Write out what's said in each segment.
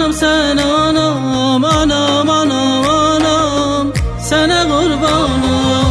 Canım sen anam, anam, anam, anam, sana kurbanım.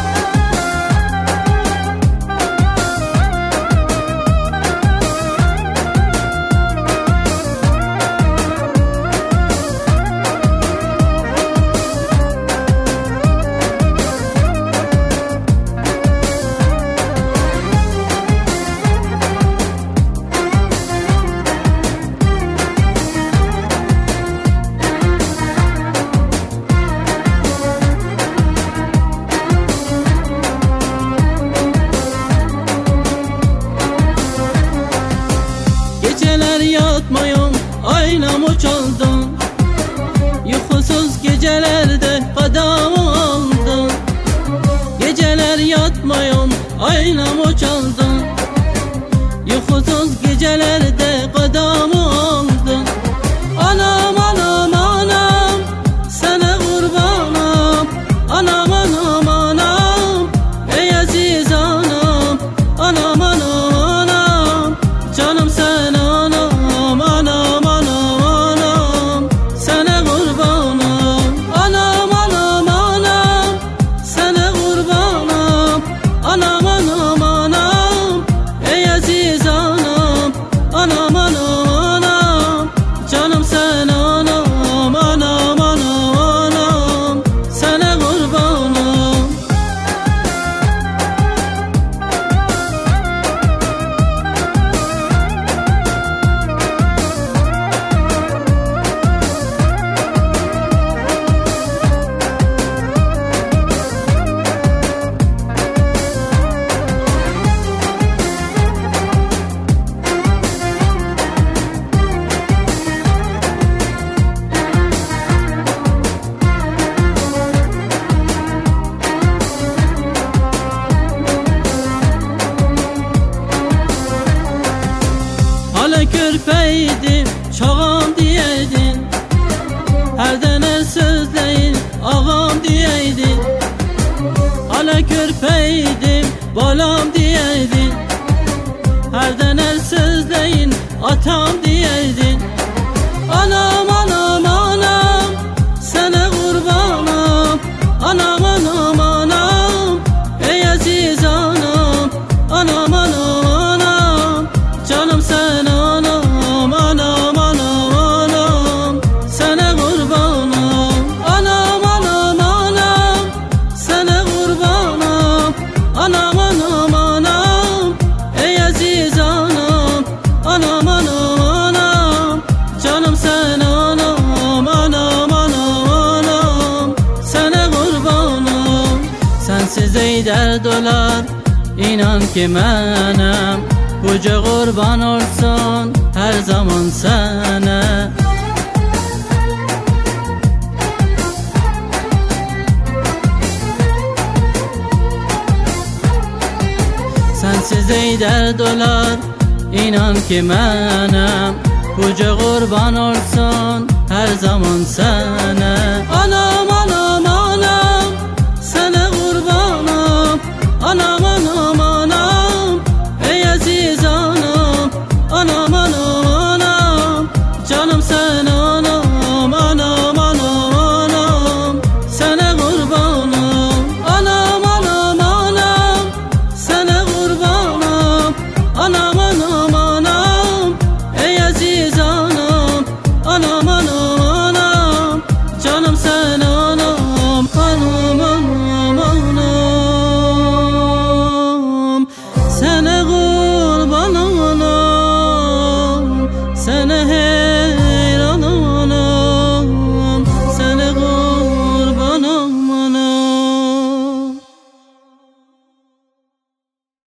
Geceler yatmayım, aynamı çaldın, uykusuz gecelerde kadamı aldın. Geceler yatmayım, aynamı çaldın, uykusuz gecelerde kadamı aldın. Anam, anam, anam, sana kurbanım. Anam, anam, anam, ey aziz anam. Anam, anam, anam, canım sen anam, anam, anam, anam, sana kurbanım. Anam, anam, anam, sana kurbanım. Anam, anam, anam, ey aziz anam. Anam, anam, anam, canım sen anam, anam, anam, anam, sana kurbanım. Hala körpeydim, çağam diyeydin, her dene sözleyin ağam diyeydin. Hala körpeydim, balam diyeydin, her dene sözleyin atam diyeydin. Anam, anam, anam, sana kurbanım. Anam, anam, anam, ey aziz anam. Anam, anam, anam, canım sen anam, anam, anam, anam, sana kurbanım. Anam, anam, anam, sana kurbanım. Anam, anam, anam, ey aziz anam. Anam, anam, anam, canım sen anam, anam, anam, anam, sana kurbanım. Sensiz ey dert olar, inan ki menem, buca kurban olsun her zaman sana. Sensiz ey dert olar, inan ki menem, buca kurban olsun her zaman sana. Anam, anam, anam, sana kurbanım. Anam, anam, anam, ey aziz anam. Anam, anam, anam, canım sen anam, anam, anam, anam, sana kurbanım. Anam, anam, anam, sana kurbanım. Anam, anam, anam, ey aziz anam. Anam, anam, anam, canım sen anam, anam, anam, anam, sana kurban anam, sana